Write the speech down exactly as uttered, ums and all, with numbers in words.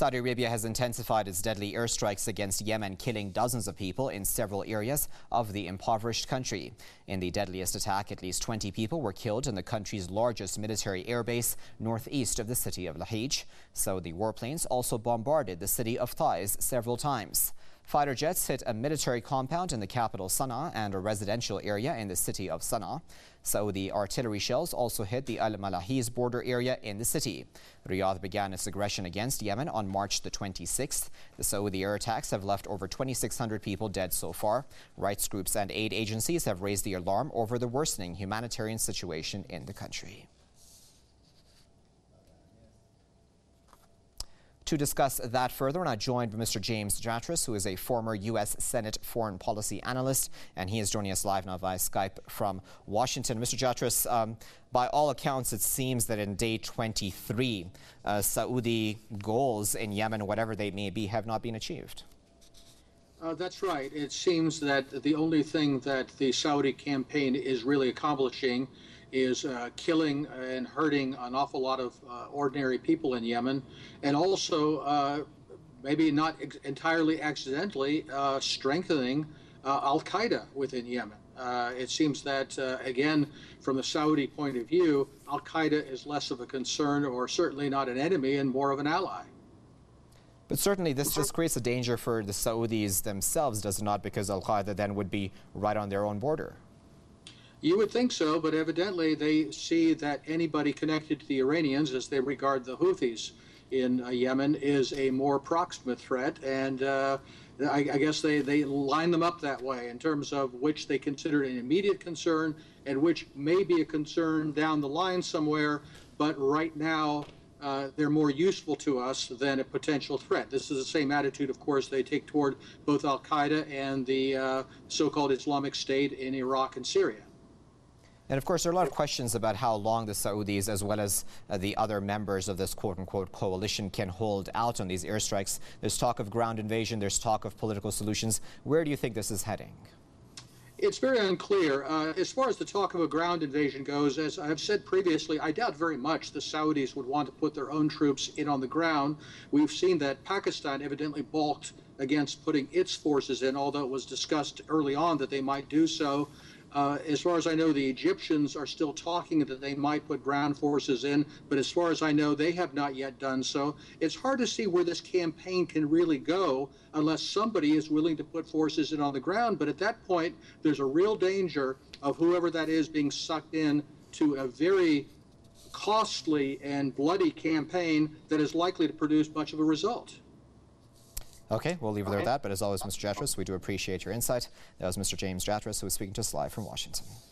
Saudi Arabia has intensified its deadly airstrikes against Yemen, killing dozens of people in several areas of the impoverished country. In the deadliest attack, at least twenty people were killed in the country's largest military airbase northeast of the city of Lahij. So the warplanes also bombarded the city of Taiz several times. Fighter jets hit a military compound in the capital Sana'a and a residential area in the city of Sana'a. Saudi artillery shells also hit the Al-Malahiz border area in the city. Riyadh began its aggression against Yemen on March the twenty-sixth. The Saudi air attacks have left over twenty-six hundred people dead so far. Rights groups and aid agencies have raised the alarm over the worsening humanitarian situation in the country. To discuss that further, and I'm joined by Mister James Jatras, who is a former U S Senate foreign policy analyst, and he is joining us live now via Skype from Washington. Mister Jatras, um, by all accounts, it seems that in day twenty-three, uh, Saudi goals in Yemen, whatever they may be, have not been achieved. Uh, that's right. It seems that the only thing that the Saudi campaign is really accomplishing is uh, killing and hurting an awful lot of uh, ordinary people in Yemen, and also, uh, maybe not ex entirely accidentally, uh, strengthening uh, Al-Qaeda within Yemen. Uh, it seems that, uh, again, from the Saudi point of view, Al-Qaeda is less of a concern, or certainly not an enemy, and more of an ally. But certainly this just creates a danger for the Saudis themselves, does it not? Because Al-Qaeda then would be right on their own border. You would think so, but evidently they see that anybody connected to the Iranians, as they regard the Houthis in uh, Yemen, is a more proximate threat, and uh, I, I guess they, they line them up that way in terms of which they consider an immediate concern and which may be a concern down the line somewhere, but right now uh, they're more useful to us than a potential threat. This is the same attitude, of course, they take toward both Al-Qaeda and the uh, so-called Islamic State in Iraq and Syria. And of course, there are a lot of questions about how long the Saudis, as well as uh, the other members of this quote-unquote coalition, can hold out on these airstrikes. There's talk of ground invasion. There's talk of political solutions. Where do you think this is heading? It's very unclear. Uh, as far as the talk of a ground invasion goes, as I've said previously, I doubt very much the Saudis would want to put their own troops in on the ground. We've seen that Pakistan evidently balked against putting its forces in, although it was discussed early on that they might do so. Uh, as far as I know, the Egyptians are still talking that they might put ground forces in, but as far as I know, they have not yet done so. It's hard to see where this campaign can really go unless somebody is willing to put forces in on the ground. But at that point, there's a real danger of whoever that is being sucked in to a very costly and bloody campaign that is likely to produce much of a result. Okay, we'll leave it there at that. But as always, Mister Jatras, we do appreciate your insight. That was Mister James Jatras, who was speaking to us live from Washington.